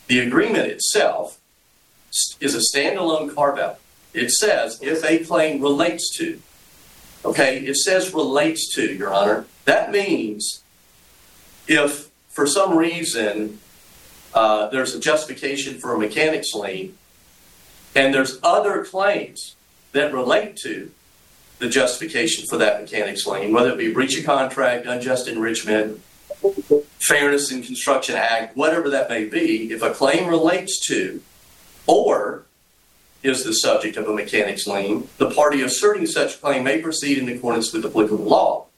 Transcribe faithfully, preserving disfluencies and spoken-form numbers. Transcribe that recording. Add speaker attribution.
Speaker 1: The agreement itself is a standalone carve-out. It says if a claim relates to. Okay, it says relates to, Your Honor. That means if for some reason uh, there's a justification for a mechanics lien and there's other claims that relate to the justification for that mechanics lien, whether it be breach of contract, unjust enrichment, Fairness in Construction Act, whatever that may be, if a claim relates to or is the subject of a mechanics lien, the party asserting such claim may proceed in accordance with applicable law.